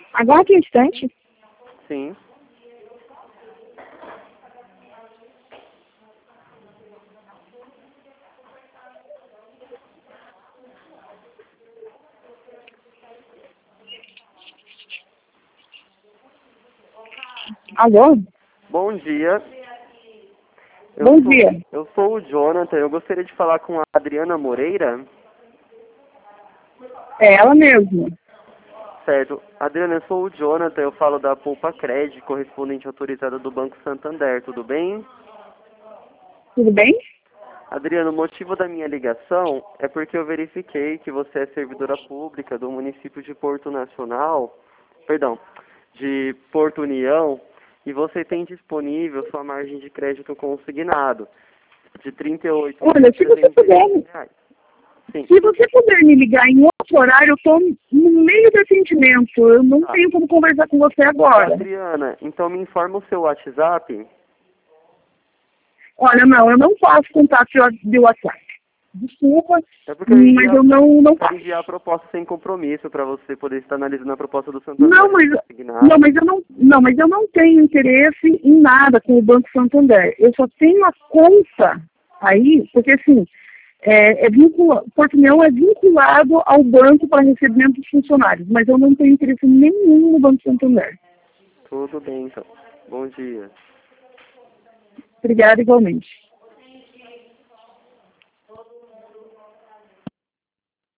Aguarde um instante. Sim. Alô? Bom dia. Bom dia. Eu sou o Jonathan. Eu gostaria de falar com a Adriana Moreira. É ela mesma. Certo. Adriana, eu sou o Jonathan. Eu falo da Poupa Cred, correspondente autorizada do Banco Santander. Tudo bem? Tudo bem? Adriana, o motivo da minha ligação é porque eu verifiquei que você é servidora pública do município de Porto Nacional, perdão, de Porto União, e você tem disponível sua margem de crédito consignado de Olha, se você puder, R$ 38.300. Sim. se você puder me ligar em outro horário, eu estou no meio do atendimento. Eu não tenho como conversar com você agora. Adriana, então me informa o seu WhatsApp. Olha, não, eu não faço contato de WhatsApp. Desculpa, É porque mas eu não quero faço. enviar a proposta sem compromisso para você poder estar analisando a proposta do Santander. Não, mas eu não tenho interesse em nada com o Banco Santander. Eu só tenho a conta aí, porque assim, Porto União é vinculado ao banco para recebimento dos funcionários, mas eu não tenho interesse nenhum no Banco Santander. Tudo bem, então. Bom dia. Obrigada igualmente.